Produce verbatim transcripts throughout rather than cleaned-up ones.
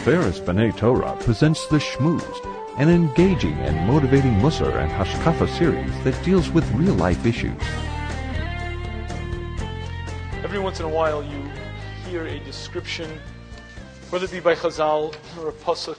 Tiferes B'nai Torah presents The Shmooze, an engaging and motivating Musar and Hashkafa series that deals with real-life issues. Every once in a while you hear a description, whether it be by Chazal or a pasuk,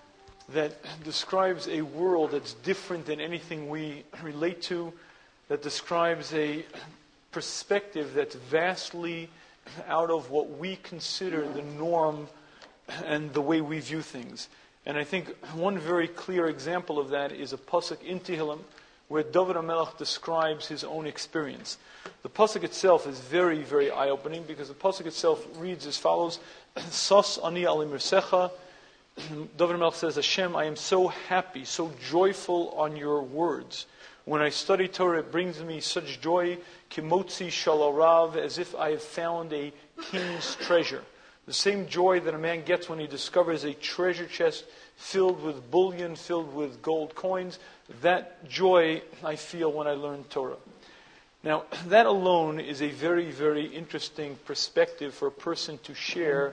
that describes a world that's different than anything we relate to, that describes a perspective that's vastly out of what we consider the norm and the way we view things. And I think one very clear example of that is a pasuk in Tehillim, where David HaMelech describes his own experience. The pasuk itself is very, very eye-opening, because the pasuk itself reads as follows: Sas ani al mirsecha. David HaMelech says, Hashem, I am so happy, so joyful on your words. When I study Torah, it brings me such joy, kimotzi shalarav, as if I have found a king's treasure. The same joy that a man gets when he discovers a treasure chest filled with bullion, filled with gold coins. That joy I feel when I learn Torah. Now, that alone is a very, very interesting perspective for a person to share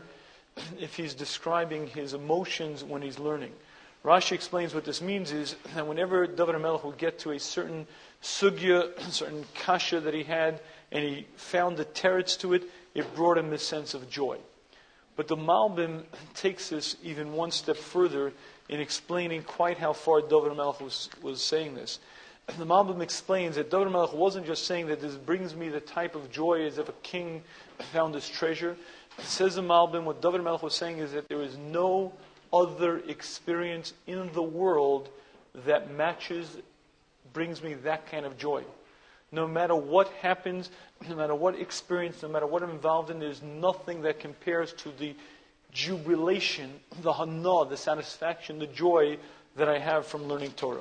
if he's describing his emotions when he's learning. Rashi explains what this means is that whenever David HaMelech would get to a certain sugya, a certain kasha that he had, and he found the teretz to it, it brought him this sense of joy. But the Malbim takes this even one step further in explaining quite how far David HaMelech was, was saying this. The Malbim explains that David HaMelech wasn't just saying that this brings me the type of joy as if a king found his treasure. It says the Malbim, what David HaMelech was saying is that there is no other experience in the world that matches, brings me that kind of joy. No matter what happens, no matter what experience, no matter what I'm involved in, there's nothing that compares to the jubilation, the hana, the satisfaction, the joy that I have from learning Torah.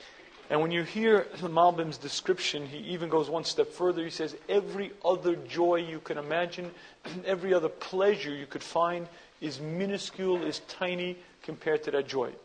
And when you hear the Malbim's description, he even goes one step further. He says, every other joy you can imagine, every other pleasure you could find is minuscule, is tiny compared to that joy.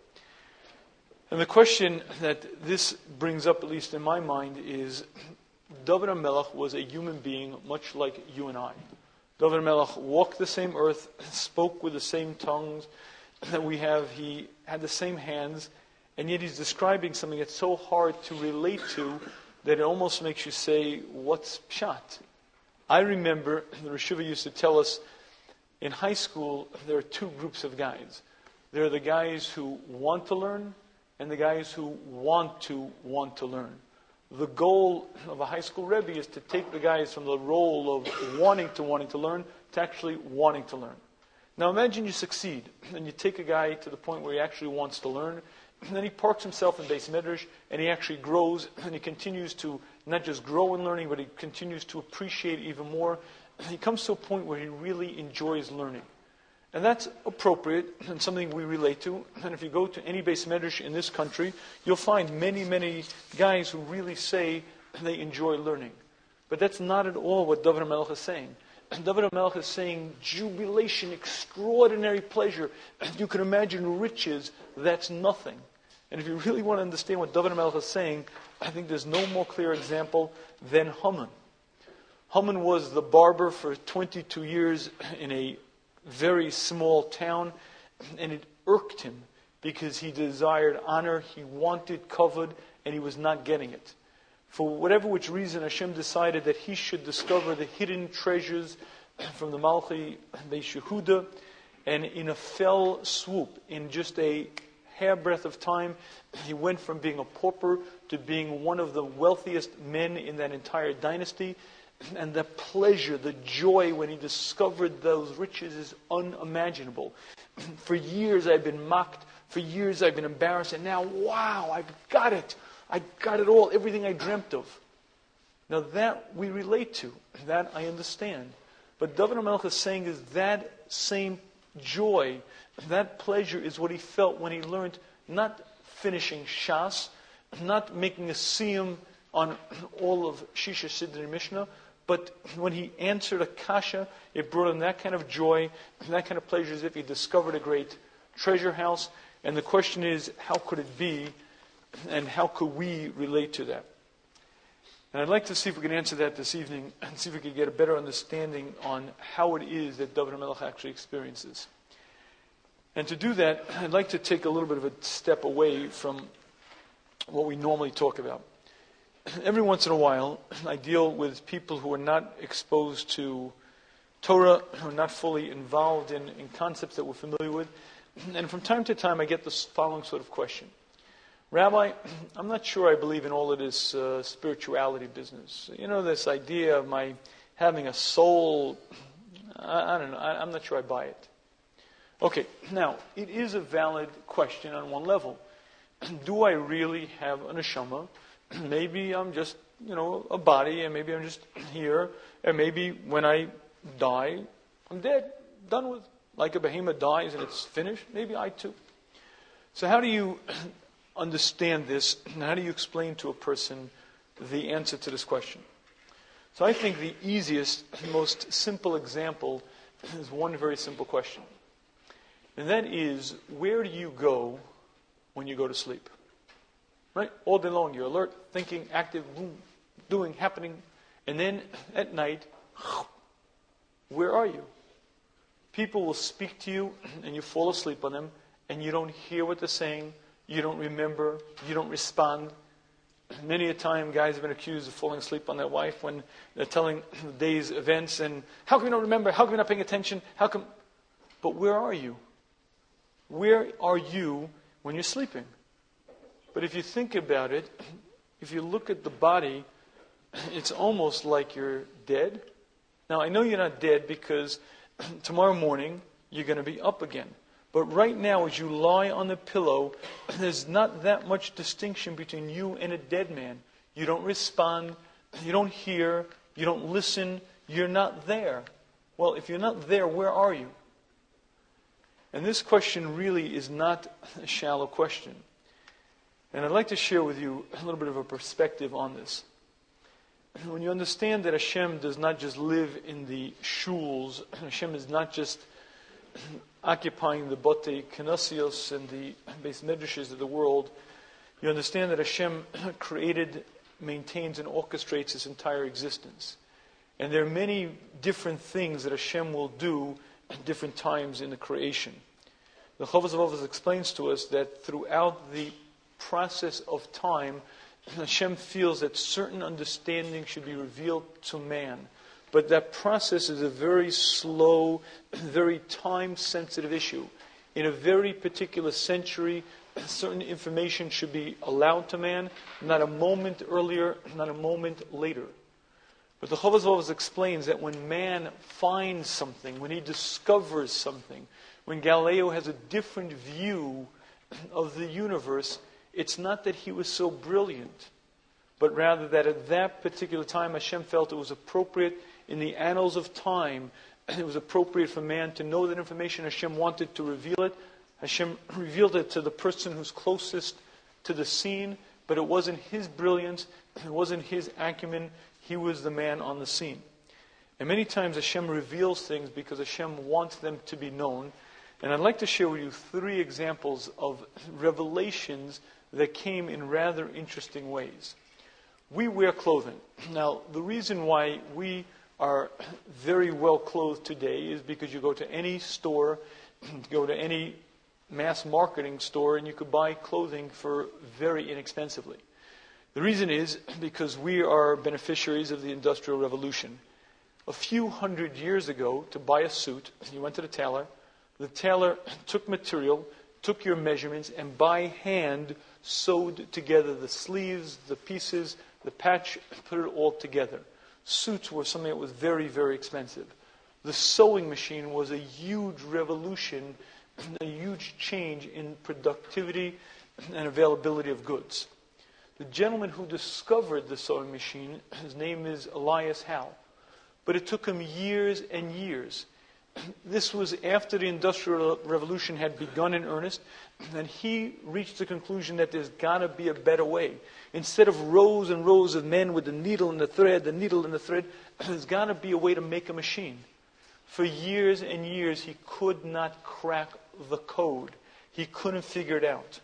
And the question that this brings up, at least in my mind, is David HaMelech was a human being much like you and I. David HaMelech walked the same earth, spoke with the same tongues that we have. He had the same hands, and yet he's describing something that's so hard to relate to that it almost makes you say, what's pshat? I remember the Rosh Yeshiva used to tell us, in high school, there are two groups of guys. There are the guys who want to learn, and the guys who want to want to learn. The goal of a high school Rebbe is to take the guys from the role of wanting to wanting to learn to actually wanting to learn. Now imagine you succeed, and you take a guy to the point where he actually wants to learn, and then he parks himself in Beis Medrash, and he actually grows, and he continues to not just grow in learning, but he continues to appreciate even more. He comes to a point where he really enjoys learning. And that's appropriate and something we relate to. And if you go to any Beis Medrash in this country, you'll find many, many guys who really say they enjoy learning. But that's not at all what David HaMelech is saying. David HaMelech is saying jubilation, extraordinary pleasure. You can imagine riches, that's nothing. And if you really want to understand what David HaMelech is saying, I think there's no more clear example than Haman. Haman was the barber for twenty-two years in a very small town, and it irked him because he desired honor, he wanted kavod, and he was not getting it. For whatever which reason, Hashem decided that he should discover the hidden treasures from the Malchi Beis Yehuda, and in a fell swoop, in just a hairbreadth of time, he went from being a pauper to being one of the wealthiest men in that entire dynasty. And the pleasure, the joy when he discovered those riches is unimaginable. For years I've been mocked. For years I've been embarrassed. And now, wow, I've got it. I got it all, everything I dreamt of. Now that we relate to. That I understand. But David HaMelech is saying is that same joy, that pleasure is what he felt when he learned not finishing Shas, not making a siyum on all of Shisha Siddur Mishnah, but when he answered a kasha, it brought him that kind of joy, that kind of pleasure as if he discovered a great treasure house. And the question is, how could it be, and how could we relate to that? And I'd like to see if we can answer that this evening, and see if we can get a better understanding on how it is that David HaMelech actually experiences. And to do that, I'd like to take a little bit of a step away from what we normally talk about. Every once in a while, I deal with people who are not exposed to Torah, who are not fully involved in, in concepts that we're familiar with. And from time to time, I get this following sort of question. Rabbi, I'm not sure I believe in all of this uh, spirituality business. You know, this idea of my having a soul, I, I don't know, I, I'm not sure I buy it. Okay, now, it is a valid question on one level. Do I really have a neshama? Maybe I'm just, you know, a body, and maybe I'm just here, and maybe when I die, I'm dead, done with. Like a behemoth dies and it's finished, maybe I too. So how do you understand this, and how do you explain to a person the answer to this question? So I think the easiest, most simple example is one very simple question. And that is, where do you go when you go to sleep? Right? All day long, you're alert, thinking, active, boom, doing, happening. And then at night, where are you? People will speak to you, and you fall asleep on them, and you don't hear what they're saying, you don't remember, you don't respond. Many a time, guys have been accused of falling asleep on their wife when they're telling the day's events, and how come you don't remember? How come you're not paying attention? How come? But where are you? Where are you when you're sleeping? But if you think about it, if you look at the body, it's almost like you're dead. Now, I know you're not dead because tomorrow morning you're going to be up again. But right now, as you lie on the pillow, there's not that much distinction between you and a dead man. You don't respond, you don't hear, you don't listen, you're not there. Well, if you're not there, where are you? And this question really is not a shallow question. And I'd like to share with you a little bit of a perspective on this. When you understand that Hashem does not just live in the shuls, Hashem is not just occupying the Botei Kenasios and the Beis Medrashes of the world, you understand that Hashem created, maintains, and orchestrates his entire existence. And there are many different things that Hashem will do at different times in the creation. The Chovos HaLevavos explains to us that throughout the process of time, Hashem feels that certain understanding should be revealed to man. But that process is a very slow, very time-sensitive issue. In a very particular century, certain information should be allowed to man, not a moment earlier, not a moment later. But the Chovos HaLevavos explains that when man finds something, when he discovers something, when Galileo has a different view of the universe, it's not that he was so brilliant, but rather that at that particular time Hashem felt it was appropriate in the annals of time, it was appropriate for man to know that information. Hashem wanted to reveal it. Hashem revealed it to the person who's closest to the scene, but it wasn't his brilliance, it wasn't his acumen, he was the man on the scene. And many times Hashem reveals things because Hashem wants them to be known. And I'd like to share with you three examples of revelations that came in rather interesting ways. We wear clothing. Now, the reason why we are very well clothed today is because you go to any store, go to any mass marketing store, and you could buy clothing for very inexpensively. The reason is because we are beneficiaries of the Industrial Revolution. A few hundred years ago, to buy a suit, you went to the tailor. The tailor took material, took your measurements, and by hand sewed together the sleeves, the pieces, the patch, put it all together. Suits were something that was very, very expensive. The sewing machine was a huge revolution, a huge change in productivity and availability of goods. The gentleman who discovered the sewing machine, his name is Elias Howe. But it took him years and years. This was after the Industrial Revolution had begun in earnest, and he reached the conclusion that there's got to be a better way. Instead of rows and rows of men with the needle and the thread, the needle and the thread, there's got to be a way to make a machine. For years and years, he could not crack the code. He couldn't figure it out.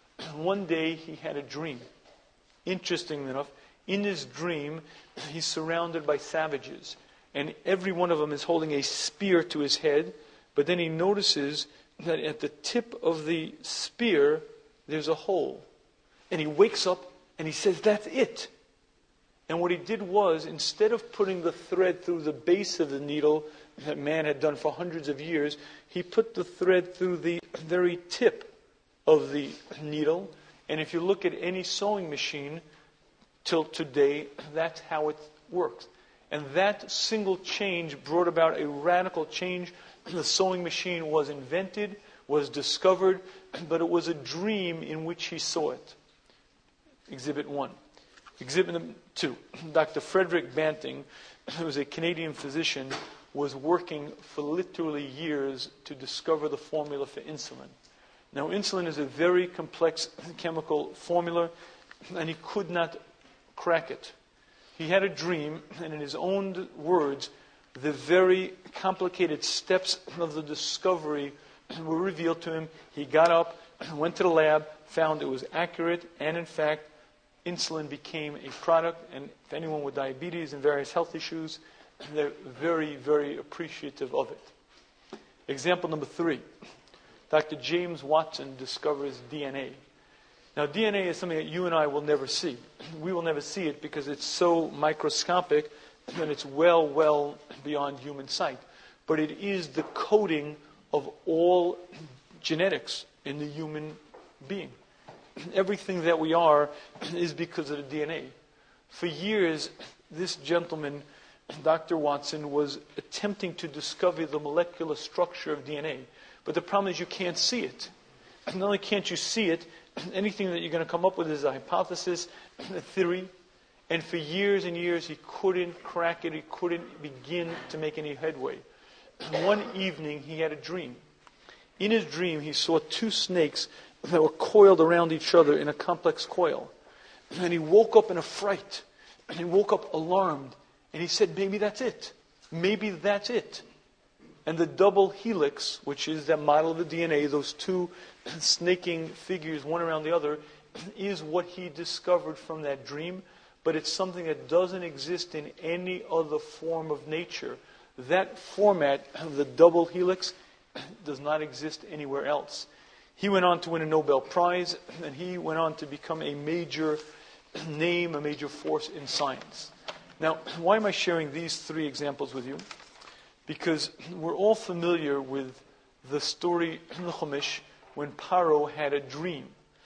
One day, he had a dream. Interestingly enough, in his dream, he's surrounded by savages. And every one of them is holding a spear to his head. But then he notices that at the tip of the spear, there's a hole. And he wakes up and he says, that's it. And what he did was, instead of putting the thread through the base of the needle that man had done for hundreds of years, he put the thread through the very tip of the needle. And if you look at any sewing machine till today, that's how it works. And that single change brought about a radical change. The sewing machine was invented, was discovered, but it was a dream in which he saw it. Exhibit one. Exhibit two. Doctor Frederick Banting, who was a Canadian physician, was working for literally years to discover the formula for insulin. Now, insulin is a very complex chemical formula, and he could not crack it. He had a dream, and in his own words, the very complicated steps of the discovery were revealed to him. He got up, went to the lab, found it was accurate, and in fact, insulin became a product. And if anyone with diabetes and various health issues, they're very, very appreciative of it. Example number three. Doctor James Watson discovers D N A. Now, D N A is something that you and I will never see. We will never see it because it's so microscopic and it's well, well beyond human sight. But it is the coding of all genetics in the human being. Everything that we are is because of the D N A. For years, this gentleman, Doctor Watson, was attempting to discover the molecular structure of D N A. But the problem is you can't see it. Not only can't you see it, anything that you're going to come up with is a hypothesis, a theory. And for years and years, he couldn't crack it. He couldn't begin to make any headway. One evening, he had a dream. In his dream, he saw two snakes that were coiled around each other in a complex coil. And he woke up in a fright. And he woke up alarmed. And he said, maybe that's it. Maybe that's it. And the double helix, which is that model of the D N A, those two snaking figures, one around the other, is what he discovered from that dream. But it's something that doesn't exist in any other form of nature. That format, the double helix, does not exist anywhere else. He went on to win a Nobel Prize, and he went on to become a major name, a major force in science. Now, why am I sharing these three examples with you? Because we're all familiar with the story in the Chumash when Paro had a dream.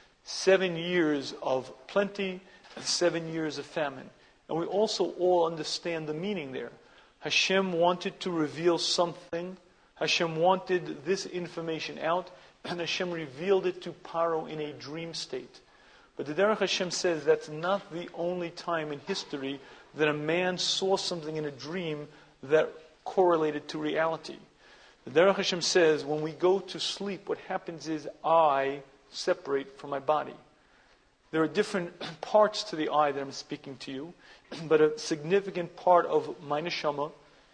Seven years of plenty, seven years of famine. And we also all understand the meaning there. Hashem wanted to reveal something. Hashem wanted this information out, and Hashem revealed it to Paro in a dream state. But the Derech Hashem says that's not the only time in history that a man saw something in a dream that correlated to reality. The Derech Hashem says when we go to sleep, what happens is I separate from my body. There are different parts to the I that I'm speaking to you, but a significant part of my neshama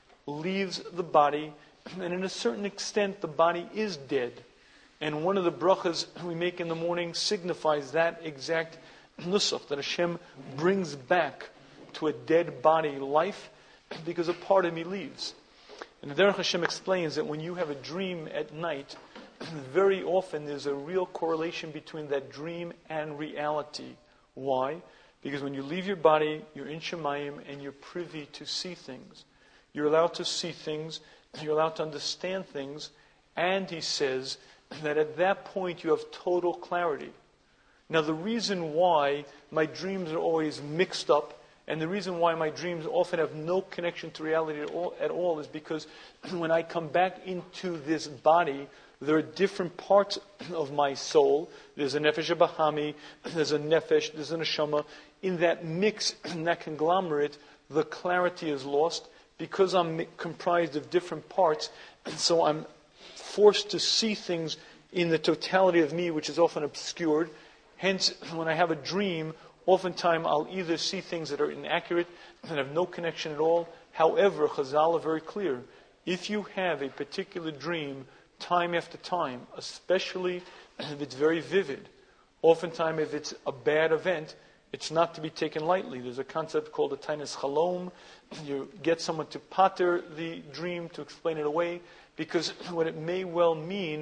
leaves the body, and in a certain extent the body is dead. And one of the brachas we make in the morning signifies that exact nusach, that Hashem brings back to a dead body life because a part of me leaves. And the Derech Hashem explains that when you have a dream at night, very often there's a real correlation between that dream and reality. Why? Because when you leave your body, you're in Shemayim and you're privy to see things. You're allowed to see things, you're allowed to understand things, and he says that at that point you have total clarity. Now the reason why my dreams are always mixed up, and the reason why my dreams often have no connection to reality at all, at all is because when I come back into this body, there are different parts of my soul. There's a nefesh bahami, there's a nefesh, there's a neshama. In that mix, in that conglomerate, the clarity is lost because I'm comprised of different parts, and so I'm forced to see things in the totality of me, which is often obscured. Hence, when I have a dream, oftentimes I'll either see things that are inaccurate, that have no connection at all. However, Chazal are very clear. If you have a particular dream, time after time, especially if it's very vivid, oftentimes if it's a bad event, it's not to be taken lightly. There's a concept called a tainas chalom. You get someone to pater the dream, to explain it away, because what it may well mean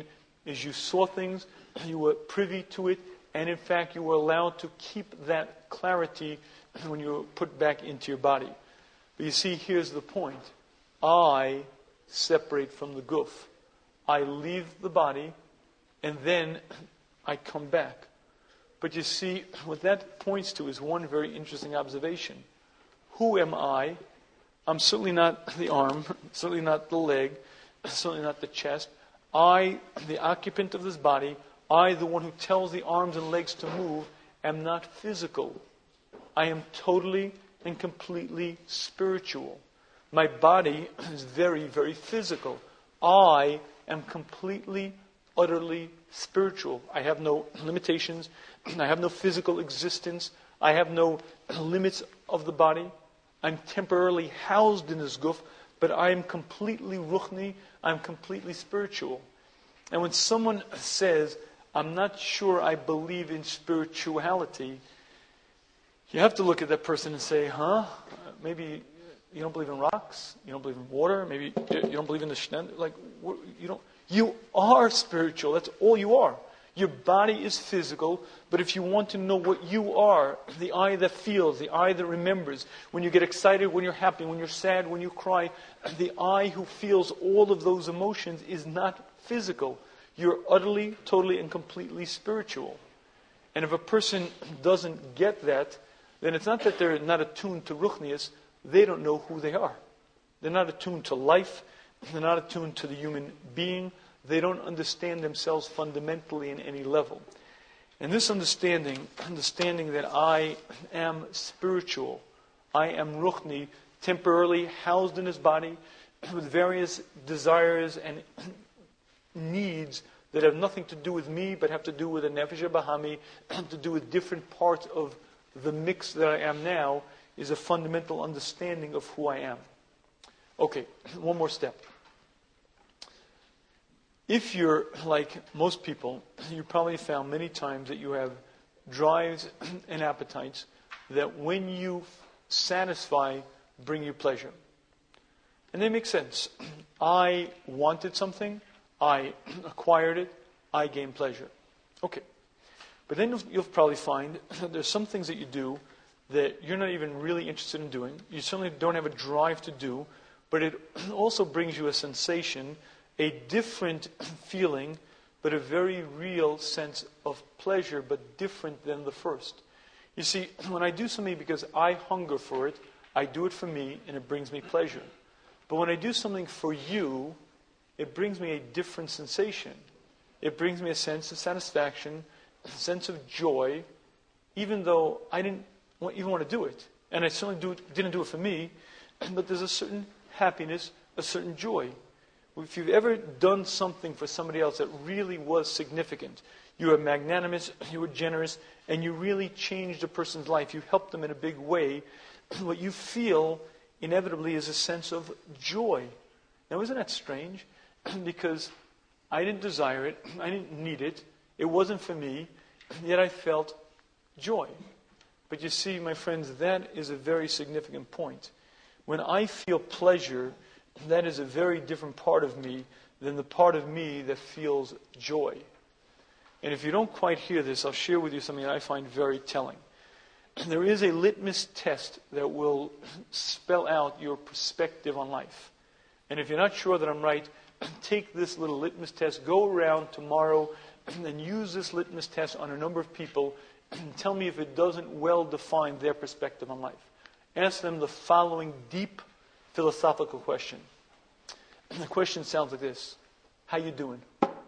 is you saw things, you were privy to it, and in fact you were allowed to keep that clarity when you were put back into your body. But you see, here's the point. I separate from the guf. I leave the body, and then I come back. But you see, what that points to is one very interesting observation. Who am I? I'm certainly not the arm, certainly not the leg, certainly not the chest. I, the occupant of this body, I, the one who tells the arms and legs to move, am not physical. I am totally and completely spiritual. My body is very, very physical. I am completely, utterly spiritual. I have no limitations. I have no physical existence. I have no limits of the body. I'm temporarily housed in this guf, but I am completely ruchni. I'm completely spiritual. And when someone says, I'm not sure I believe in spirituality, you have to look at that person and say, huh? Maybe you don't believe in rocks? You don't believe in water? Maybe you don't believe in the shnen? Like, you don't. You are spiritual. That's all you are. Your body is physical, but if you want to know what you are, the eye that feels, the eye that remembers, when you get excited, when you're happy, when you're sad, when you cry, the eye who feels all of those emotions is not physical. You're utterly, totally, and completely spiritual. And if a person doesn't get that, then it's not that they're not attuned to ruchnius, they don't know who they are. They're not attuned to life, they're not attuned to the human being, they don't understand themselves fundamentally in any level. And this understanding, understanding that I am spiritual, I am ruchni, temporarily housed in this body with various desires and needs that have nothing to do with me, but have to do with the nefesh bahami, to do with different parts of the mix that I am now, is a fundamental understanding of who I am. Okay, one more step. If you're like most people, you probably found many times that you have drives and appetites that when you satisfy, bring you pleasure. And they make sense. I wanted something, I acquired it, I gained pleasure. Okay. But then you'll, you'll probably find that there's some things that you do that you're not even really interested in doing. You certainly don't have a drive to do, but it also brings you a sensation, a different feeling, but a very real sense of pleasure, but different than the first. You see, when I do something because I hunger for it, I do it for me, and it brings me pleasure. But when I do something for you, it brings me a different sensation. It brings me a sense of satisfaction, a sense of joy, even though I didn't even want to do it. And I certainly do it, didn't do it for me, but there's a certain happiness, a certain joy. If you've ever done something for somebody else that really was significant, you were magnanimous, you were generous, and you really changed a person's life, you helped them in a big way, what you feel inevitably is a sense of joy. Now, isn't that strange? Because I didn't desire it, I didn't need it, it wasn't for me, yet I felt joy. But you see, my friends, that is a very significant point. When I feel pleasure, that is a very different part of me than the part of me that feels joy. And if you don't quite hear this, I'll share with you something that I find very telling. There is a litmus test that will spell out your perspective on life. And if you're not sure that I'm right, take this little litmus test, go around tomorrow and use this litmus test on a number of people and tell me if it doesn't well define their perspective on life. Ask them the following deep philosophical question. And the question sounds like this. How you doing?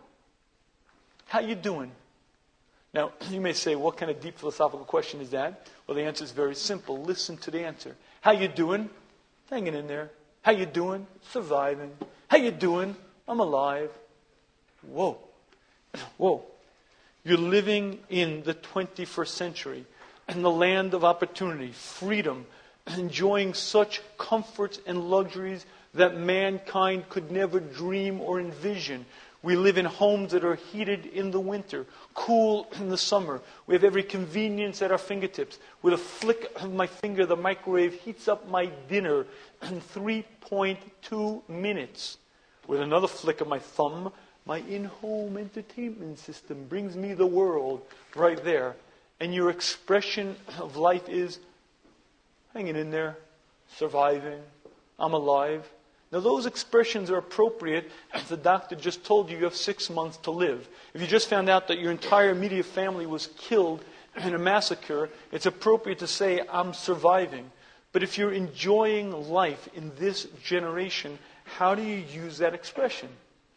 How you doing? Now, you may say, what kind of deep philosophical question is that? Well, the answer is very simple. Listen to the answer. How you doing? Hanging in there. How you doing? Surviving. How you doing? I'm alive. Whoa. Whoa. You're living in the twenty-first century, in the land of opportunity, freedom, enjoying such comforts and luxuries that mankind could never dream or envision. We live in homes that are heated in the winter, cool in the summer. We have every convenience at our fingertips. With a flick of my finger, the microwave heats up my dinner in three point two minutes. With another flick of my thumb, my in-home entertainment system brings me the world right there. And your expression of life is hanging in there, surviving, I'm alive. Now those expressions are appropriate if the doctor just told you you have six months to live. If you just found out that your entire immediate family was killed in a massacre, it's appropriate to say, I'm surviving. But if you're enjoying life in this generation, how do you use that expression?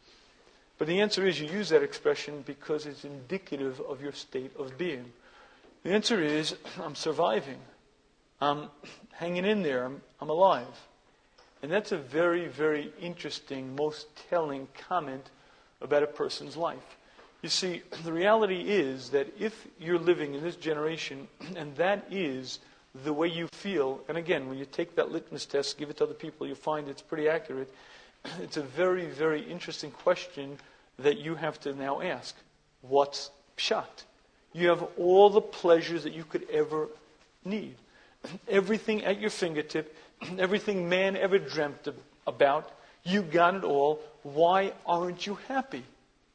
But the answer is you use that expression because it's indicative of your state of being. The answer is, I'm surviving. I'm hanging in there. I'm, I'm alive. And that's a very, very interesting, most telling comment about a person's life. You see, the reality is that if you're living in this generation, and that is the way you feel, and again, when you take that litmus test, give it to other people, you find it's pretty accurate, it's a very, very interesting question that you have to now ask. What's pshat? You have all the pleasures that you could ever need. Everything at your fingertip, everything man ever dreamt about, you got it all. Why aren't you happy?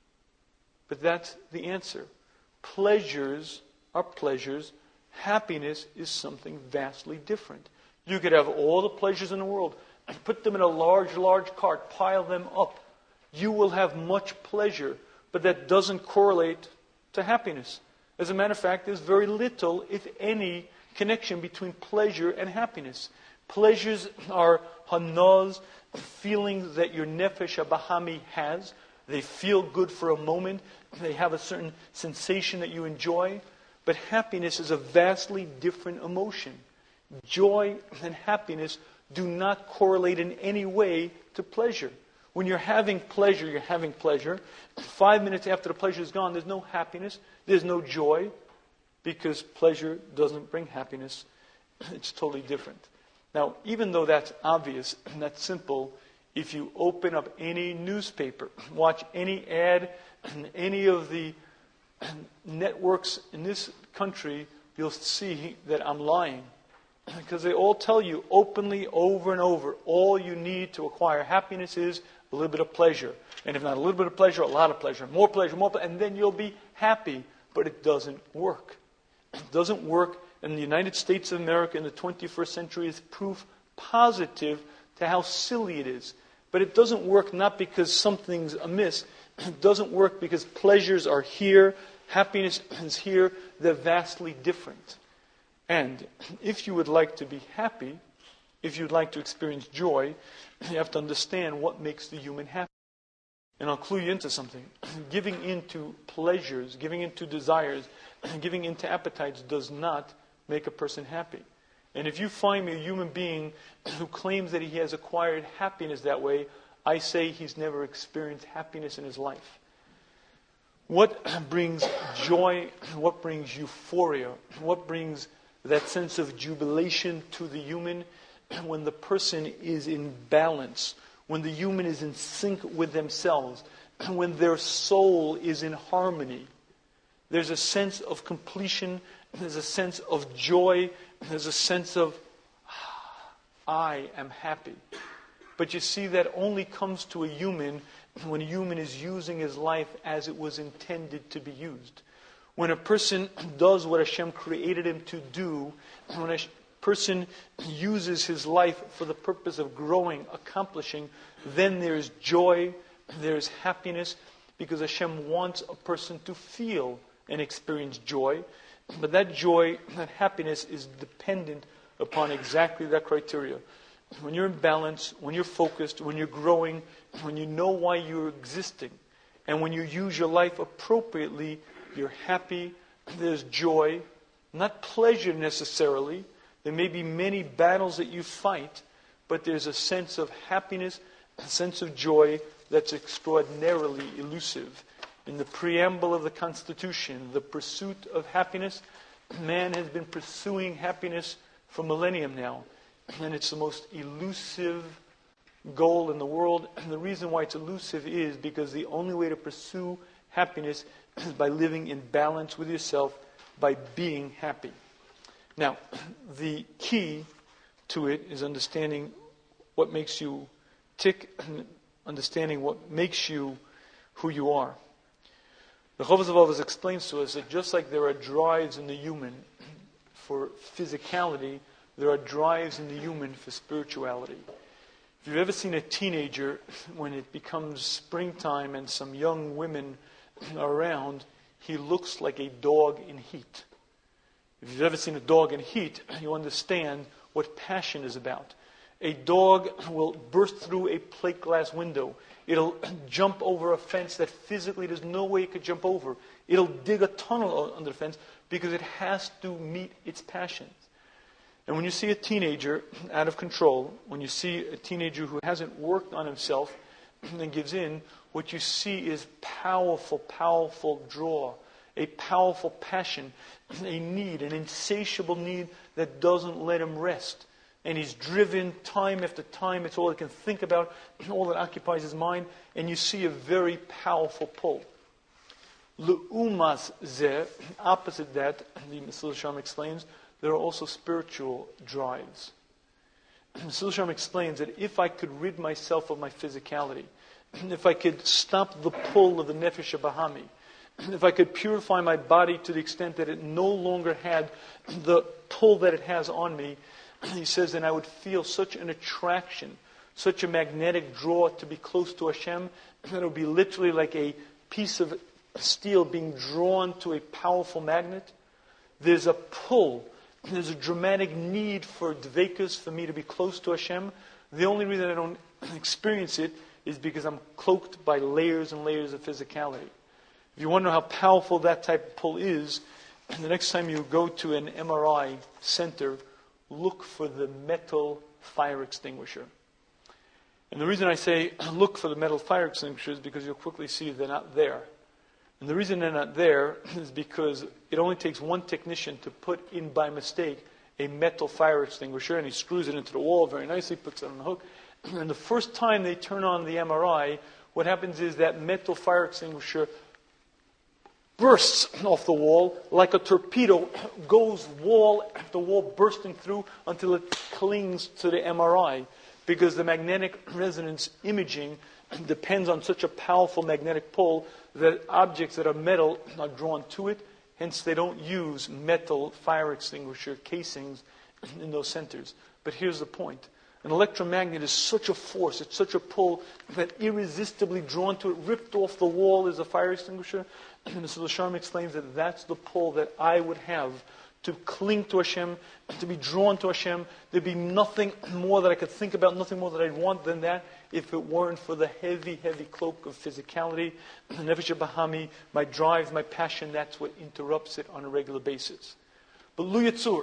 But that's the answer. Pleasures are pleasures. Happiness is something vastly different. You could have all the pleasures in the world, put them in a large, large cart, pile them up. You will have much pleasure, but that doesn't correlate to happiness. As a matter of fact, there's very little, if any, connection between pleasure and happiness. Pleasures are hanaz, feelings that your nefesh habahami has. They feel good for a moment. They have a certain sensation that you enjoy. But happiness is a vastly different emotion. Joy and happiness do not correlate in any way to pleasure. When you're having pleasure, you're having pleasure. Five minutes after the pleasure is gone, there's no happiness. There's no joy. Because pleasure doesn't bring happiness. It's totally different. Now, even though that's obvious and that's simple, if you open up any newspaper, watch any ad, any of the networks in this country, you'll see that I'm lying. Because they all tell you openly over and over, all you need to acquire happiness is a little bit of pleasure. And if not a little bit of pleasure, a lot of pleasure. More pleasure, more pleasure, and then you'll be happy. But it doesn't work. It doesn't work, and the United States of America in the twenty-first century is proof positive to how silly it is. But it doesn't work not because something's amiss. It doesn't work because pleasures are here, happiness is here. They're vastly different. And if you would like to be happy, if you'd like to experience joy, you have to understand what makes the human happy. And I'll clue you into something. Giving into pleasures, giving into desires, giving into appetites does not make a person happy. And if you find me a human being who claims that he has acquired happiness that way, I say he's never experienced happiness in his life. What brings joy, what brings euphoria, what brings that sense of jubilation to the human? When the person is in balance, when the human is in sync with themselves, when their soul is in harmony. There's a sense of completion, there's a sense of joy, there's a sense of, ah, I am happy. But you see, that only comes to a human when a human is using his life as it was intended to be used. When a person does what Hashem created him to do, when a person uses his life for the purpose of growing, accomplishing, then there's joy, there's happiness, because Hashem wants a person to feel and experience joy. But that joy, that happiness is dependent upon exactly that criteria. When you're in balance, when you're focused, when you're growing, when you know why you're existing, and when you use your life appropriately, you're happy, there's joy, not pleasure necessarily. There may be many battles that you fight, but there's a sense of happiness, a sense of joy that's extraordinarily elusive. In the preamble of the Constitution, the pursuit of happiness, man has been pursuing happiness for millennium now. And it's the most elusive goal in the world. And the reason why it's elusive is because the only way to pursue happiness is by living in balance with yourself, by being happy. Now, the key to it is understanding what makes you tick, understanding what makes you who you are. The Chovos HaLevavos explains to us that just like there are drives in the human for physicality, there are drives in the human for spirituality. If you've ever seen a teenager, when it becomes springtime and some young women are around, he looks like a dog in heat. If you've ever seen a dog in heat, you understand what passion is about. A dog will burst through a plate glass window. It'll jump over a fence that physically there's no way it could jump over. It'll dig a tunnel under the fence because it has to meet its passions. And when you see a teenager out of control, when you see a teenager who hasn't worked on himself and gives in, what you see is powerful, powerful draw, a powerful passion, a need, an insatiable need that doesn't let him rest. And he's driven time after time. It's all he can think about, all that occupies his mind. And you see a very powerful pull. L'umas zeh, opposite that, the Mesillas Yesharim explains, there are also spiritual drives. Mesillas Yesharim explains that if I could rid myself of my physicality, if I could stop the pull of the Nefesh HaBahami, if I could purify my body to the extent that it no longer had the pull that it has on me, he says, then I would feel such an attraction, such a magnetic draw to be close to Hashem, that it would be literally like a piece of steel being drawn to a powerful magnet. There's a pull, there's a dramatic need for dveikus, for me to be close to Hashem. The only reason I don't experience it is because I'm cloaked by layers and layers of physicality. If you wonder how powerful that type of pull is, the next time you go to an M R I center, look for the metal fire extinguisher. And the reason I say look for the metal fire extinguisher is because you'll quickly see they're not there. And the reason they're not there is because it only takes one technician to put in by mistake a metal fire extinguisher, and he screws it into the wall very nicely, puts it on the hook. And the first time they turn on the M R I, what happens is that metal fire extinguisher bursts off the wall like a torpedo, goes wall after wall bursting through until it clings to the M R I, because the magnetic resonance imaging depends on such a powerful magnetic pull that objects that are metal are drawn to it. Hence, they don't use metal fire extinguisher casings in those centers. But here's the point. An electromagnet is such a force, it's such a pull, that irresistibly drawn to it, ripped off the wall is a fire extinguisher. And the Mesillas Yesharim explains that that's the pull that I would have to cling to Hashem, to be drawn to Hashem. There'd be nothing more that I could think about, nothing more that I'd want than that, if it weren't for the heavy, heavy cloak of physicality, the Nefesh HaBahami, my drive, my passion. That's what interrupts it on a regular basis. But Lu Yitzur,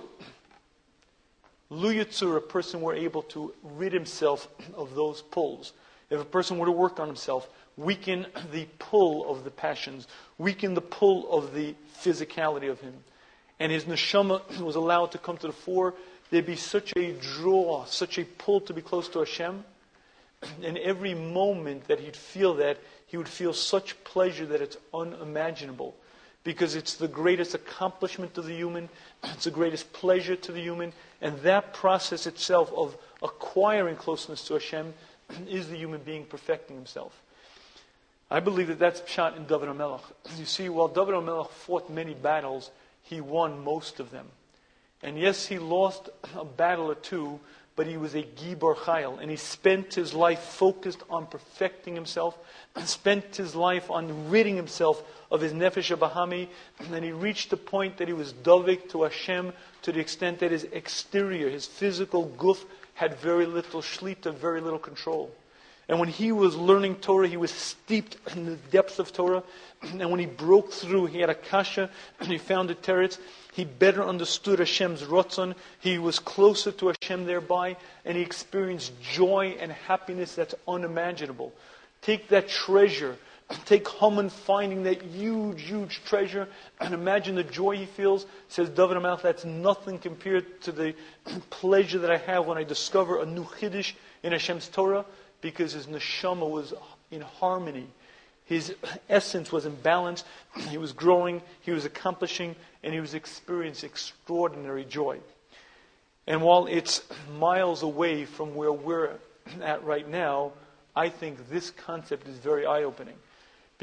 Lu Yitzur, a person were able to rid himself of those pulls. If a person were to work on himself, weaken the pull of the passions, weaken the pull of the physicality of him, and his neshama was allowed to come to the fore, there'd be such a draw, such a pull to be close to Hashem. And every moment that he'd feel that, he would feel such pleasure that it's unimaginable. Because it's the greatest accomplishment of the human, it's the greatest pleasure to the human, and that process itself of acquiring closeness to Hashem is the human being perfecting himself. I believe that that's pshat in David HaMelech. You see, while David HaMelech fought many battles, he won most of them. And yes, he lost a battle or two, but he was a Gibor Chayil, and he spent his life focused on perfecting himself, and spent his life on ridding himself of his Nefesh HaBahami, and then he reached the point that he was dovik to Hashem to the extent that his exterior, his physical guf, had very little shlita, very little control. And when he was learning Torah, he was steeped in the depths of Torah. And when he broke through, he had a kasha, and he found the teretz. He better understood Hashem's rotzon. He was closer to Hashem thereby, and he experienced joy and happiness that's unimaginable. Take that treasure, take Haman finding that huge, huge treasure, and imagine the joy he feels. Says David HaMelech, that's nothing compared to the pleasure that I have when I discover a new chiddush in Hashem's Torah, because his neshama was in harmony. His essence was in balance. He was growing, he was accomplishing, and he was experiencing extraordinary joy. And while it's miles away from where we're at right now, I think this concept is very eye-opening.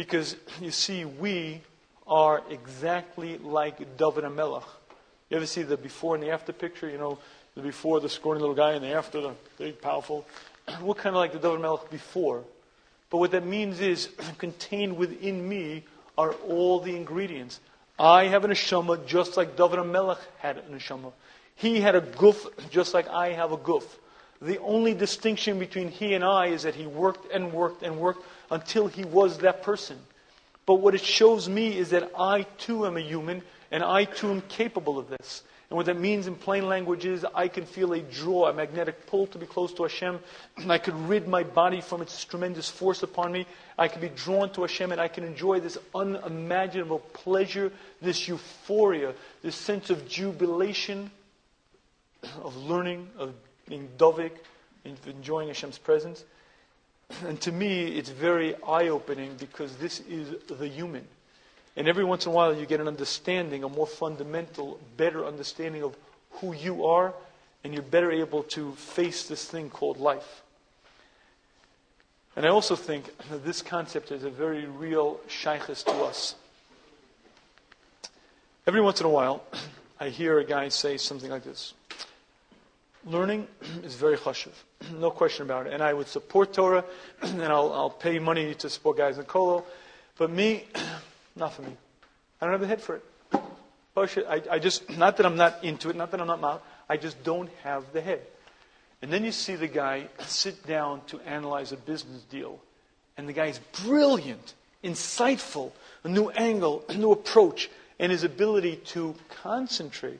Because, you see, we are exactly like David HaMelech. You ever see the before and the after picture? You know, the before, the scrawny little guy, and the after, the big, powerful. We're kind of like the David HaMelech before. But what that means is, contained within me are all the ingredients. I have an neshama just like David HaMelech had an neshama. He had a guf just like I have a guf. The only distinction between he and I is that he worked and worked and worked until he was that person. But what it shows me is that I too am a human, and I too am capable of this. And what that means in plain language is I can feel a draw, a magnetic pull to be close to Hashem. I could rid my body from its tremendous force upon me. I can be drawn to Hashem, and I can enjoy this unimaginable pleasure, this euphoria, this sense of jubilation, of learning, of being dovik, and enjoying Hashem's presence. And to me, it's very eye-opening because this is the human. And every once in a while you get an understanding, a more fundamental, better understanding of who you are, and you're better able to face this thing called life. And I also think that this concept has a very real shaykhus to us. Every once in a while, I hear a guy say something like this. Learning is very chashuv, no question about it. And I would support Torah, and I'll, I'll pay money to support guys in Kolo. But me, not for me. I don't have the head for it. I, I just, not that I'm not into it, not that I'm not out, I just don't have the head. And then you see the guy sit down to analyze a business deal. And the guy is brilliant, insightful, a new angle, a new approach, and his ability to concentrate.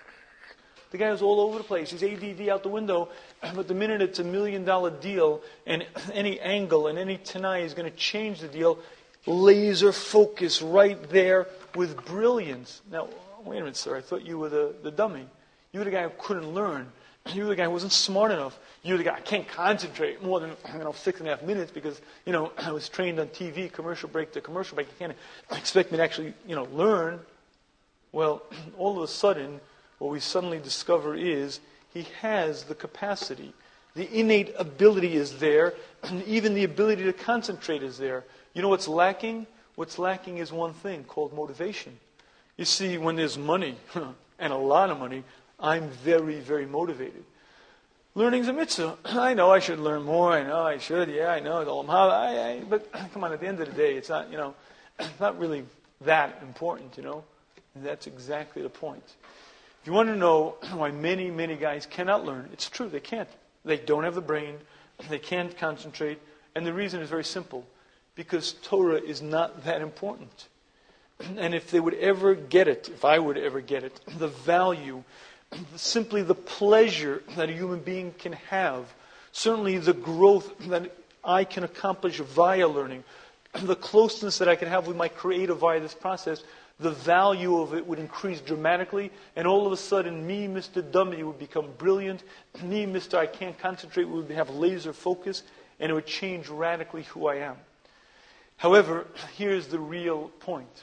The guy was all over the place. He's A D D out the window. But the minute it's a million dollar deal, and any angle and any tanai is going to change the deal, laser focus right there with brilliance. Now, wait a minute, sir. I thought you were the, the dummy. You were the guy who couldn't learn. You were the guy who wasn't smart enough. You were the guy, I can't concentrate more than you know, six and a half minutes because, you know, I was trained on T V, commercial break to commercial break. You can't expect me to actually, you know, learn. Well, all of a sudden, what we suddenly discover is he has the capacity. The innate ability is there, and even the ability to concentrate is there. You know what's lacking? What's lacking is one thing called motivation. You see, when there's money, and a lot of money, I'm very, very motivated. Learning's a mitzvah. I know I should learn more. I know I should. Yeah, I know. I, I, but come on, at the end of the day, it's not, you know, it's not really that important, you know. And that's exactly the point. If you want to know why many, many guys cannot learn, it's true, they can't. They don't have the brain. They can't concentrate. And the reason is very simple. Because Torah is not that important. And if they would ever get it, if I would ever get it, the value, simply the pleasure that a human being can have, certainly the growth that I can accomplish via learning, the closeness that I can have with my Creator via this process, the value of it would increase dramatically, and all of a sudden, me, Mister Dummy, would become brilliant. Me, Mister I can't concentrate, would have laser focus, and it would change radically who I am. However, here's the real point.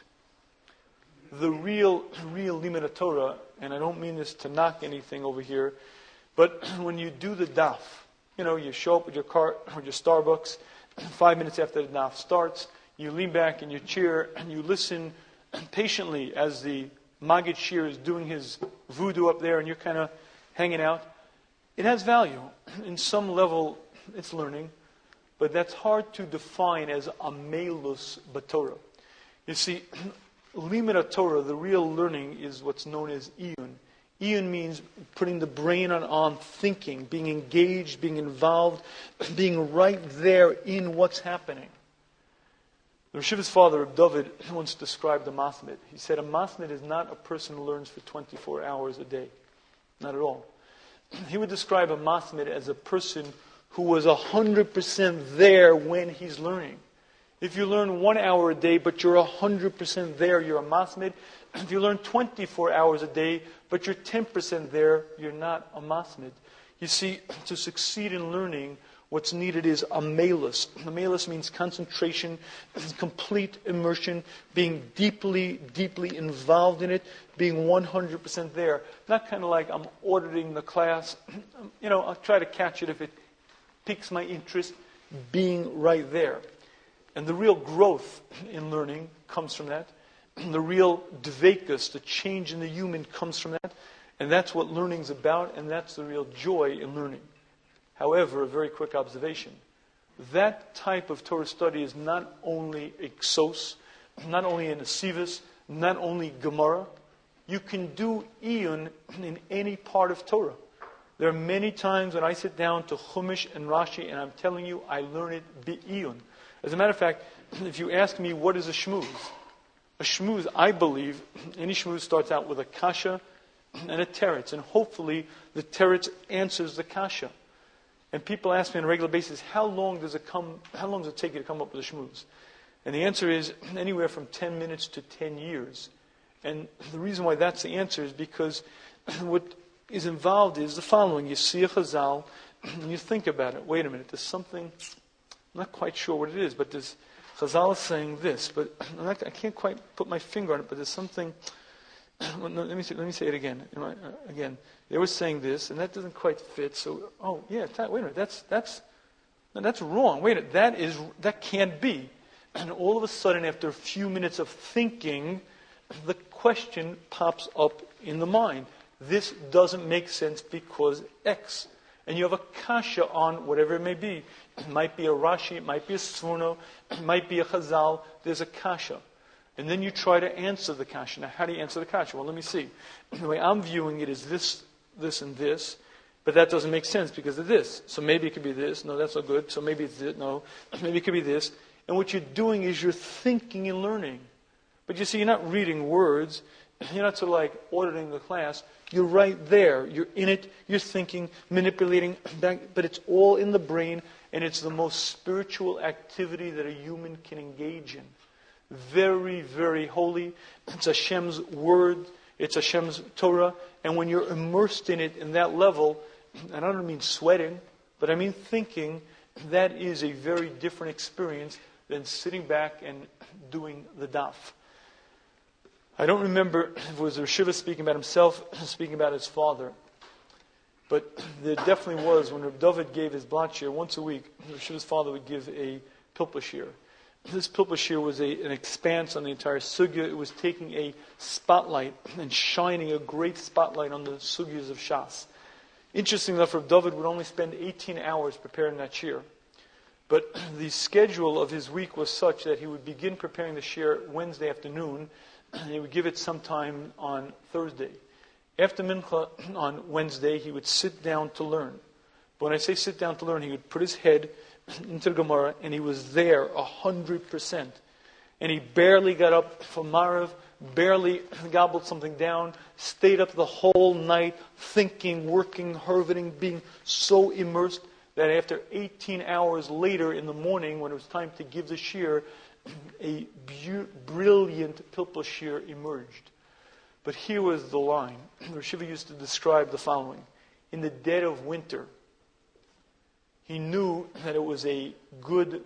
The real, real limud Torah, and I don't mean this to knock anything over here, but when you do the daf, you know, you show up with your cart or your Starbucks, five minutes after the daf starts, you lean back in your chair and you listen patiently as the Maggid Shir is doing his voodoo up there and you're kind of hanging out. It has value. In some level, it's learning. But that's hard to define as amelus b'Torah. You see, limud Torah, the real learning, is what's known as iyun. Iyun means putting the brain on, on thinking, being engaged, being involved, being right there in what's happening. The Rishiva's father, Reb David, once described a masmid. He said a masmid is not a person who learns for twenty-four hours a day. Not at all. He would describe a masmid as a person who was one hundred percent there when he's learning. If you learn one hour a day, but you're one hundred percent there, you're a masmid. If you learn twenty-four hours a day, but you're ten percent there, you're not a masmid. You see, to succeed in learning, what's needed is amelus. Amelus means concentration, complete immersion, being deeply, deeply involved in it, being one hundred percent there. Not kind of like I'm auditing the class. You know, I'll try to catch it if it piques my interest, being right there. And the real growth in learning comes from that. The real dveikus, the change in the human, comes from that. And that's what learning's about, and that's the real joy in learning. However, a very quick observation. That type of Torah study is not only Exos, not only in Esivus, not only Gemara. You can do Iyun in any part of Torah. There are many times when I sit down to Chumash and Rashi, and I'm telling you, I learn it Be'iyun. As a matter of fact, if you ask me what is a shmuz, a shmuz, I believe, any shmuz starts out with a kasha and a teretz, and hopefully the teretz answers the kasha. And people ask me on a regular basis, how long does it come? How long does it take you to come up with a shmuz? And the answer is anywhere from ten minutes to ten years. And the reason why that's the answer is because what is involved is the following. You see a chazal, and you think about it. Wait a minute, there's something, I'm not quite sure what it is, but this chazal is saying this, but I'm not, I can't quite put my finger on it, but there's something, well, no, let me say, let me say it again. You know, uh, again, they were saying this, and that doesn't quite fit, so, oh, yeah, that, wait a minute, that's, that's, no, that's wrong. Wait a minute, that is, that can't be. And all of a sudden, after a few minutes of thinking, the question pops up in the mind. This doesn't make sense because X. And you have a kasha on whatever it may be. It might be a Rashi, it might be a Sforno, it might be a Chazal. There's a kasha. And then you try to answer the kasha. Now, how do you answer the kasha? Well, let me see. The way I'm viewing it is this, this, and this. But that doesn't make sense because of this. So maybe it could be this. No, that's not good. So maybe it's this. No, maybe it could be this. And what you're doing is you're thinking and learning. But you see, you're not reading words. You're not sort of like auditing the class. You're right there. You're in it. You're thinking, manipulating. But it's all in the brain. And it's the most spiritual activity that a human can engage in. Very, very holy. It's Hashem's word. It's Hashem's Torah. And when you're immersed in it in that level, and I don't mean sweating, but I mean thinking, that is a very different experience than sitting back and doing the daf. I don't remember if it was Rosh Hashiva speaking about himself, speaking about his father. But there definitely was, when Reb David gave his blot shir once a week, Rosh Hashiva's father would give a pilpul shir. This pilpul shir was a, an expanse on the entire sugya. It was taking a spotlight and shining a great spotlight on the sugyas of Shas. Interesting enough, Reb David would only spend eighteen hours preparing that shir. But the schedule of his week was such that he would begin preparing the shir Wednesday afternoon, and he would give it sometime on Thursday. After Mincha on Wednesday, he would sit down to learn. But when I say sit down to learn, he would put his head into the Gemara, and he was there a hundred percent. And he barely got up from Marav, barely gobbled something down, stayed up the whole night, thinking, working, herviting, being so immersed that after eighteen hours later in the morning, when it was time to give the shir, a bu- brilliant pilpul shir emerged. But here was the line. Rosh Hashiva used to describe the following. In the dead of winter, he knew that it was a good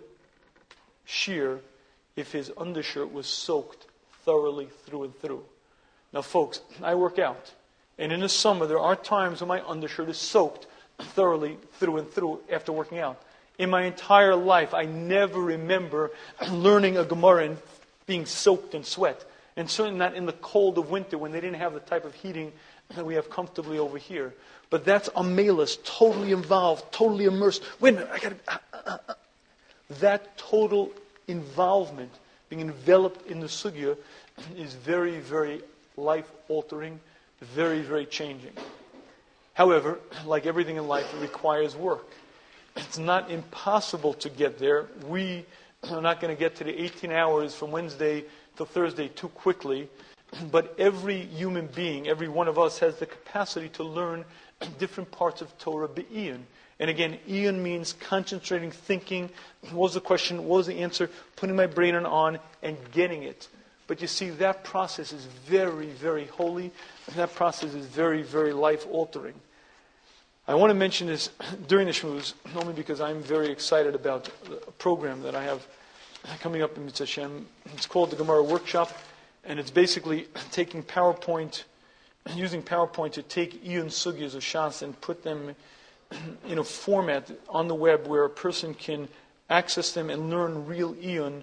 shir if his undershirt was soaked thoroughly through and through. Now, folks, I work out. And in the summer, there are times when my undershirt is soaked thoroughly through and through after working out. In my entire life, I never remember learning a Gemara and being soaked in sweat. And certainly not in the cold of winter when they didn't have the type of heating that we have comfortably over here. But that's amelis, totally involved, totally immersed. Wait a minute, I got to... Uh, uh, uh. That total involvement, being enveloped in the sugya, is very, very life-altering, very, very changing. However, like everything in life, it requires work. It's not impossible to get there. We are not going to get to the eighteen hours from Wednesday to Thursday too quickly. But every human being, every one of us has the capacity to learn different parts of Torah be'iyun. And again, iyun means concentrating, thinking. What was the question? What was the answer? Putting my brain on and getting it. But you see, that process is very, very holy. That process is very, very life-altering. I want to mention this during the shmuz, only because I'm very excited about a program that I have coming up in Mitzvah Hashem. It's called the Gemara Workshop, and it's basically taking PowerPoint, using PowerPoint to take iyun sugyas of Shas and put them in a format on the web where a person can access them and learn real Iyun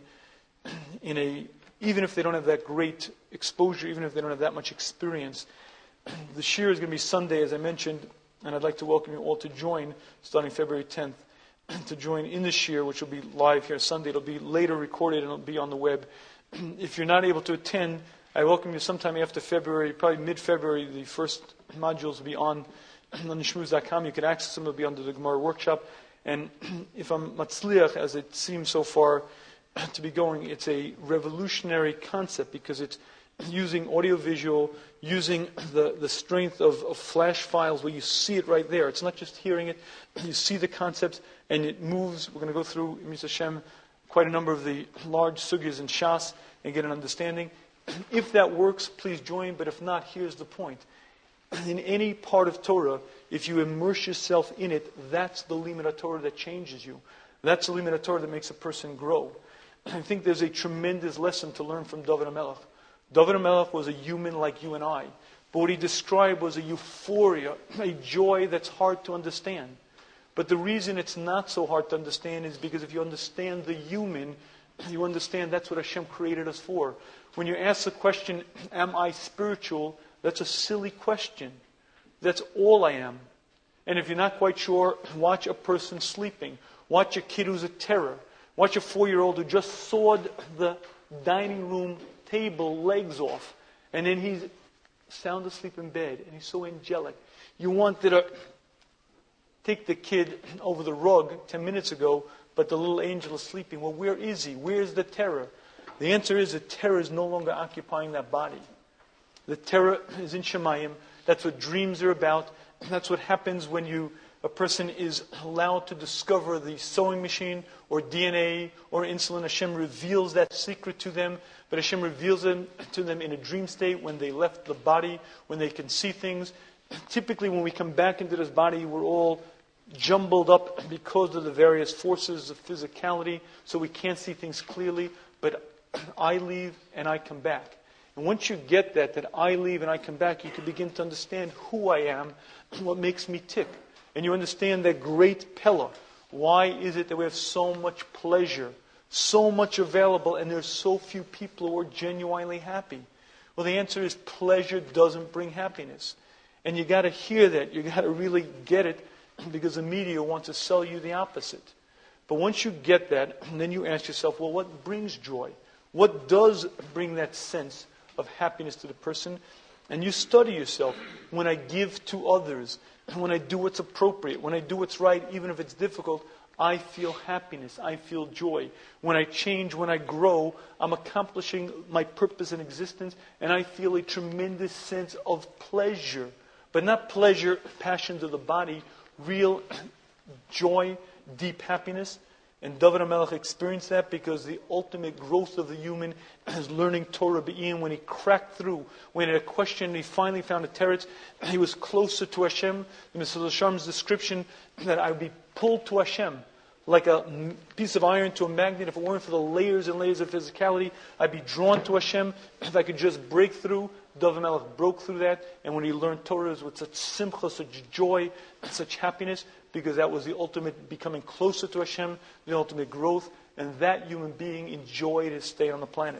in a, even if they don't have that great exposure, even if they don't have that much experience. The Shir is going to be Sunday, as I mentioned, and I'd like to welcome you all to join, starting February tenth, to join in the Shir, which will be live here Sunday. It'll be later recorded and it'll be on the web. If you're not able to attend, I welcome you sometime after February, probably mid-February. The first modules will be on, on shmuz dot com. You can access them. It'll be under the Gemara workshop. And if I'm matzliach, as it seems so far to be going, it's a revolutionary concept because it's using audiovisual, using the, the strength of, of flash files where you see it right there. It's not just hearing it. You see the concepts and it moves. We're going to go through, Miz Hashem, quite a number of the large sugyas and shas and get an understanding. If that works, please join. But if not, here's the point. In any part of Torah, if you immerse yourself in it, that's the limud HaTorah that changes you. That's the limud HaTorah that makes a person grow. I think there's a tremendous lesson to learn from David HaMelech. David HaMelech was a human like you and I. But what he described was a euphoria, a joy that's hard to understand. But the reason it's not so hard to understand is because if you understand the human, you understand that's what Hashem created us for. When you ask the question, am I spiritual? That's a silly question. That's all I am. And if you're not quite sure, watch a person sleeping. Watch a kid who's a terror. Watch a four-year-old who just sawed the dining room table legs off. And then he's sound asleep in bed. And he's so angelic. You wanted to take the kid over the rug ten minutes ago, but the little angel is sleeping. Well, where is he? Where's the terror? The answer is that terror is no longer occupying that body. The terror is in Shemayim. That's what dreams are about. That's what happens when you a person is allowed to discover the sewing machine or D N A or insulin. Hashem reveals that secret to them, but Hashem reveals it to them in a dream state when they left the body, when they can see things. Typically, when we come back into this body, we're all jumbled up because of the various forces of physicality, so we can't see things clearly, but I leave and I come back. And once you get that, that I leave and I come back, you can begin to understand who I am, what makes me tick. And you understand that great Pella. Why is it that we have so much pleasure, so much available, and there's so few people who are genuinely happy? Well, the answer is pleasure doesn't bring happiness. And you got to hear that. You got to really get it, because the media wants to sell you the opposite. But once you get that, then you ask yourself, well, what brings joy? What does bring that sense of happiness to the person? And you study yourself. When I give to others, when I do what's appropriate, when I do what's right, even if it's difficult, I feel happiness, I feel joy. When I change, when I grow, I'm accomplishing my purpose in existence, and I feel a tremendous sense of pleasure. But not pleasure, passions of the body, real joy, deep happiness. And David HaMelech experienced that because the ultimate growth of the human is learning Torah B'Iyun. When he cracked through, when he had a question, he finally found a teretz, he was closer to Hashem. In Mister Hasham's description, that I would be pulled to Hashem like a piece of iron to a magnet. If it weren't for the layers and layers of physicality, I'd be drawn to Hashem. If I could just break through, David HaMelech broke through that. And when he learned Torah, it was with such simcha, such joy, such happiness, because that was the ultimate becoming closer to Hashem, the ultimate growth, and that human being enjoyed his stay on the planet.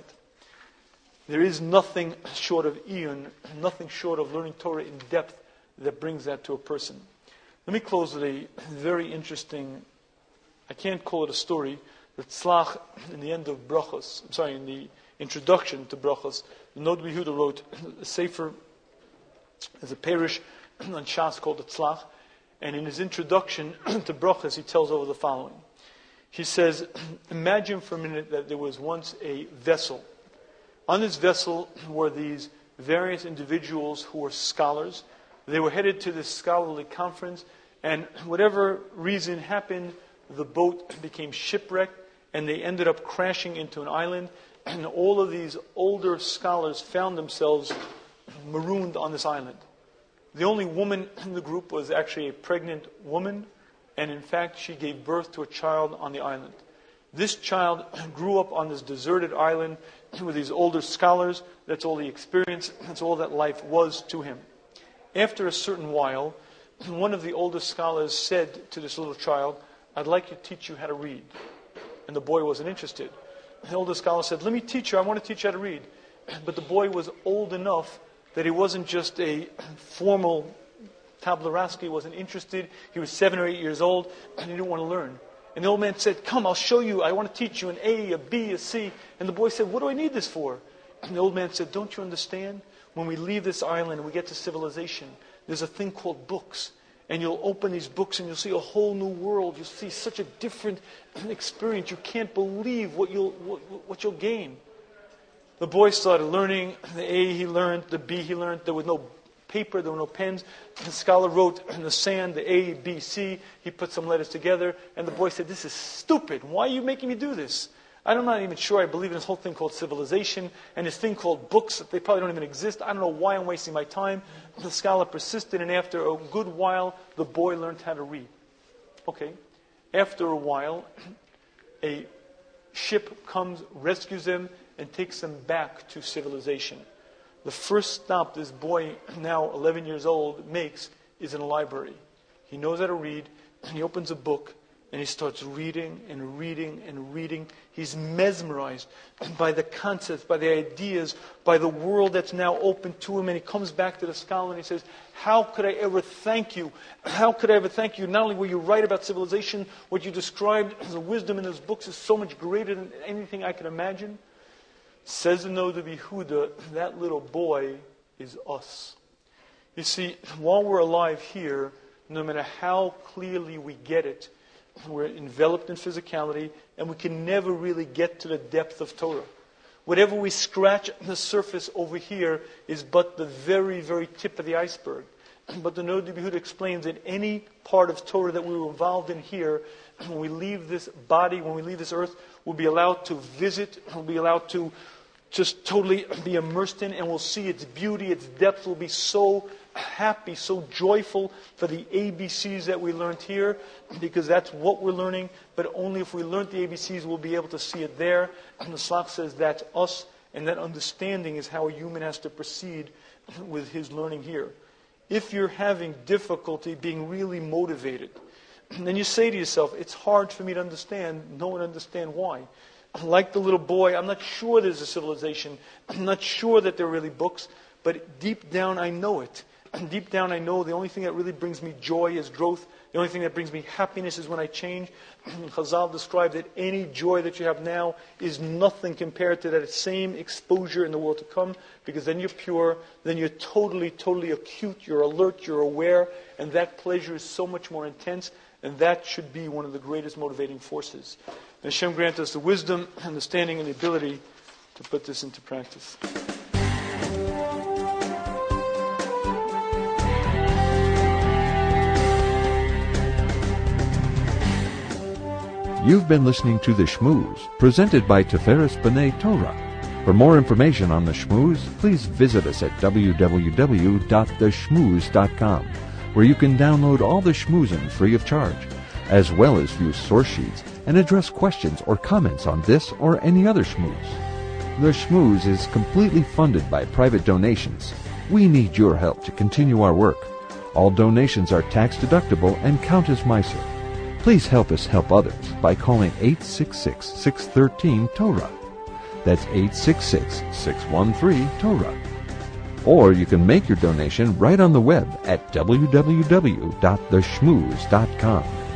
There is nothing short of Iyun, nothing short of learning Torah in depth that brings that to a person. Let me close with a very interesting, I can't call it a story, the tzlach in the end of Brachos, I'm sorry, in the introduction to Brachos, the Nod Yehuda wrote a sefer, as a parish on Shas called the tzlach. And in his introduction to Brachos, he tells over the following. He says, imagine for a minute that there was once a vessel. On this vessel were these various individuals who were scholars. They were headed to this scholarly conference, and whatever reason happened, the boat became shipwrecked, and they ended up crashing into an island, and all of these older scholars found themselves marooned on this island. The only woman in the group was actually a pregnant woman, and in fact she gave birth to a child on the island. This child grew up on this deserted island with these older scholars. That's all he experienced. That's all that life was to him. After a certain while, one of the older scholars said to this little child, I'd like to teach you how to read. and the boy wasn't interested. The older scholar said, let me teach you, I want to teach you how to read. But the boy was old enough that he wasn't just a formal tabula rasa, he wasn't interested. He was seven or eight years old, and he didn't want to learn. And the old man said, come, I'll show you, I want to teach you an A, a B, a C. And the boy said, what do I need this for? And the old man said, don't you understand? When we leave this island and we get to civilization, there's a thing called books. And you'll open these books and you'll see a whole new world. You'll see such a different experience. You can't believe what you'll, what, what you'll gain. The boy started learning. The A he learned, the B he learned. There was no paper, there were no pens. The scholar wrote in the sand, the A, B, C. He put some letters together. And the boy said, this is stupid. Why are you making me do this? I'm not even sure I believe in this whole thing called civilization and this thing called books. They probably don't even exist. I don't know why I'm wasting my time. The scholar persisted, and after a good while, the boy learned how to read. Okay. After a while, a ship comes, rescues them, and takes them back to civilization. The first stop this boy, now eleven years old, makes is in a library. He knows how to read, and he opens a book, and he starts reading and reading and reading. He's mesmerized by the concepts, by the ideas, by the world that's now open to him. And he comes back to the scholar and he says, how could I ever thank you? How could I ever thank you? Not only were you right about civilization, what you described as the wisdom in those books is so much greater than anything I can imagine. Says the Noda B'Yehuda, that little boy is us. You see, while we're alive here, no matter how clearly we get it, we're enveloped in physicality, and we can never really get to the depth of Torah. Whatever we scratch on the surface over here is but the very, very tip of the iceberg. But the Noda B'Yehuda explains that any part of Torah that we were involved in here, when we leave this body, when we leave this earth, we'll be allowed to visit, we'll be allowed to just totally be immersed in, and we'll see its beauty, its depth. We'll be so happy, so joyful for the A B Cs that we learned here, because that's what we're learning. But only if we learned the A B Cs, we'll be able to see it there. And the Slach says that's us, and that understanding is how a human has to proceed with his learning here. If you're having difficulty being really motivated, then you say to yourself, it's hard for me to understand. No one understands why. Like the little boy, I'm not sure there's a civilization. I'm not sure that there are really books. But deep down, I know it. Deep down, I know the only thing that really brings me joy is growth. The only thing that brings me happiness is when I change. Chazal described that any joy that you have now is nothing compared to that same exposure in the world to come. Because then you're pure, then you're totally, totally acute, you're alert, you're aware. And that pleasure is so much more intense. And that should be one of the greatest motivating forces. And Hashem grant us the wisdom, understanding, and the ability to put this into practice. You've been listening to The Shmooze, presented by Tiferes B'nai Torah. For more information on The Shmooze, please visit us at w w w dot the shmooze dot com, where you can download all the Shmoozin free of charge, as well as view source sheets and address questions or comments on this or any other Shmooze. The Shmooze is completely funded by private donations. We need your help to continue our work. All donations are tax deductible and count as Meiser. Please help us help others by calling eight six six, six one three, Torah. That's eight six six, six one three, Torah. Or you can make your donation right on the web at w w w dot the shmooze dot com.